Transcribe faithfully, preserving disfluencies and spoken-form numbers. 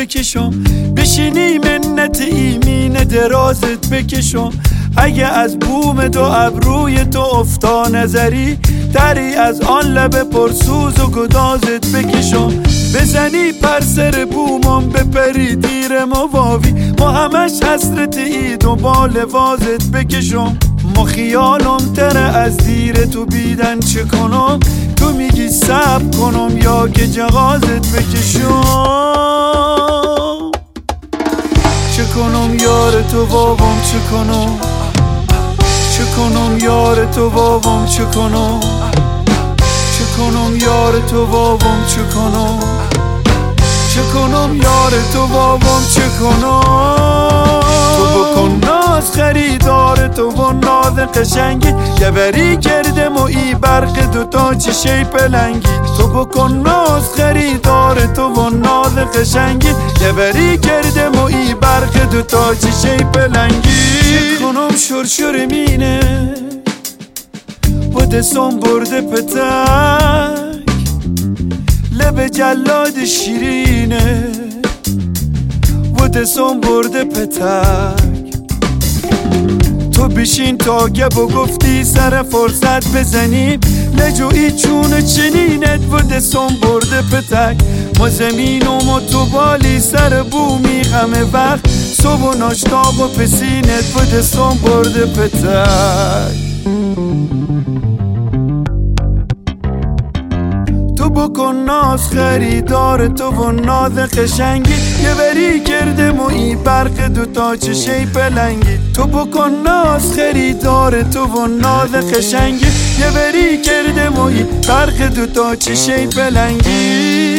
بکشم، بشینی منت ایمین درازت بکشم. اگه از بوم دو ابروی تو افتا نظری، دری از آن لب پرسوز و گدازت بکشم. بزنی پر سر بومم بپری دیر مواوی، ما همش حسرت اید و بال وازت بکشم. ما خیالم تره از دیر تو بیدن چه کنم، تو میگی صبر کنم یا که جغازت بکشم. چه کنم یار تو بابام چه کنم، چه کنم یار تو بابام چه کنم، چه کنم یار تو بابام چه کنم، چه کنم یار تو بابام چه کنم. تو بکن ناز خریدار تو و ناز قشنگی، یه بری کردم و ای برق دوتا چشه پلنگی. تو بکن ناز خریدار تو و ناز قشنگی، یه بری کردم و ای برق دوتا چشه پلنگی. چه کنم شرشر مینه و دستم برده پتک، لب جلاد شیرینه و دستم برده پتک. تو بشین تا گب و گفتی سر فرصت بزنیم، لجویی چون چنینت و دستم برده پتک. ما زمینم و تو بالی سر بومی همه وقت، صبح و ناشتاب و پسینت و دستم برده پتک. تو بکن ناز خریدار تو و ناز قشنگی، یه بری کردم و ای برق دوتا چشه پلنگی. تو بکن ناز خریدار تو و ناز قشنگی، یه بری کردم و ای برق دوتا چشه پلنگی.